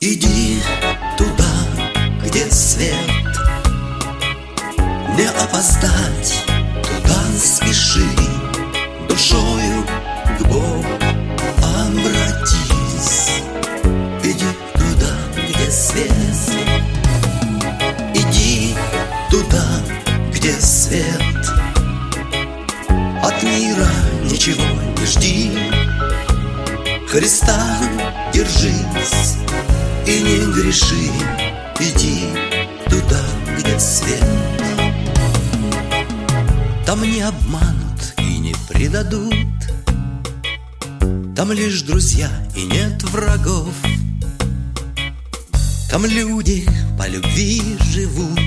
Иди туда, где свет, не опоздать, туда спеши, душою к Богу обратись. Иди туда, где свет, иди туда, где свет, от мира ничего не жди, Христа держись и не греши. Иди туда, где свет. Там не обманут и не предадут, там лишь друзья и нет врагов. Там люди по любви живут,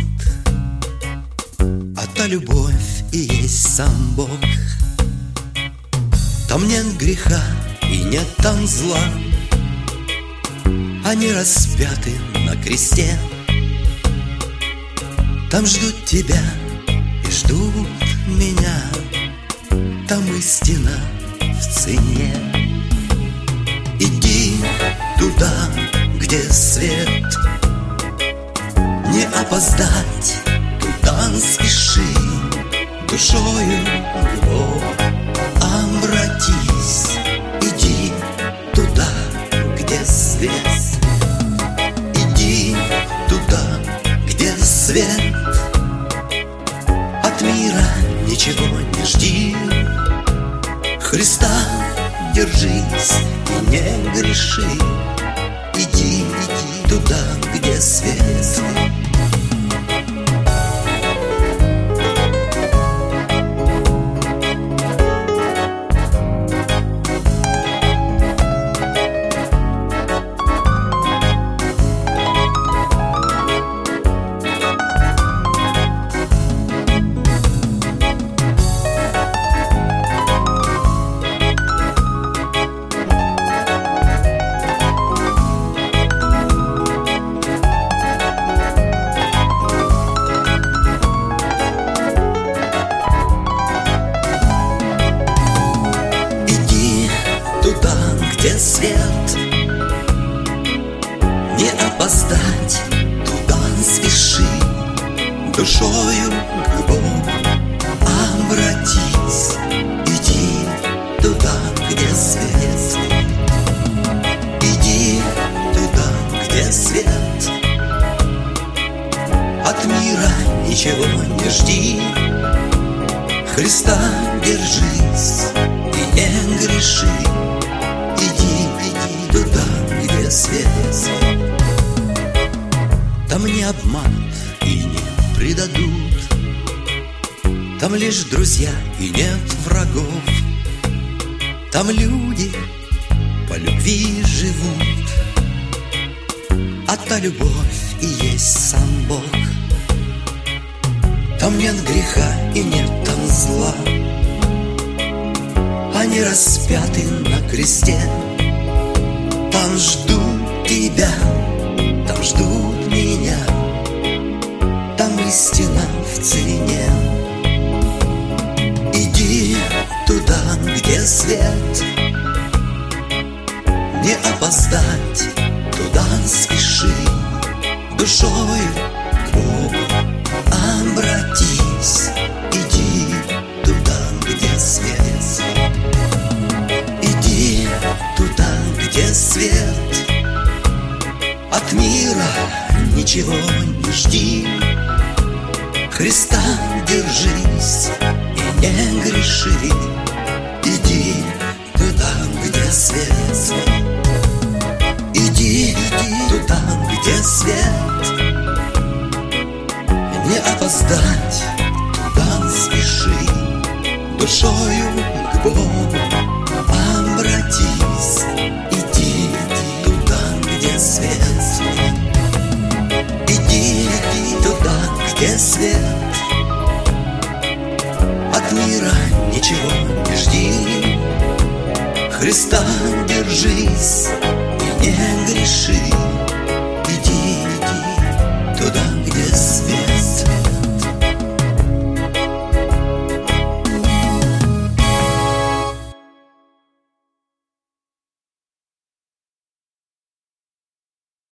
а та любовь и есть сам Бог. Там нет греха и нет там зла, они распяты на кресте. Там ждут тебя и ждут меня, там истина в цене. Иди туда, где свет, не опоздать, туда спеши, душою к Богу обратись. Иди туда, где свет, иди туда, где свет, от мира ничего не жди, Христа держись и не греши. Иди туда, где свет. Где свет, не опоздать, туда спеши, душою к Богу обратись. Иди туда, где свет, иди туда, где свет, от мира ничего не жди, Христа держись и не греши. Иди туда, где свет. Там не обманут и не предадут, там лишь друзья и нет врагов. Там люди по любви живут, а та любовь и есть сам Бог. Там нет греха и нет там зла, они распяты на кресте. Там ждут тебя, там ждут меня, там истина в цене. Иди туда, где свет, не опоздать, туда спеши, душою к Богу обратись. Иди туда, где свет, иди туда, где свет, от мира ничего не жди, Христа держись и не греши. Иди туда, где свет, иди туда, где свет, не опоздать, туда спеши, душою к Богу обратись. Иди туда, где свет, иди туда, где свет, от мира ничего не жди, Христа держись и не греши.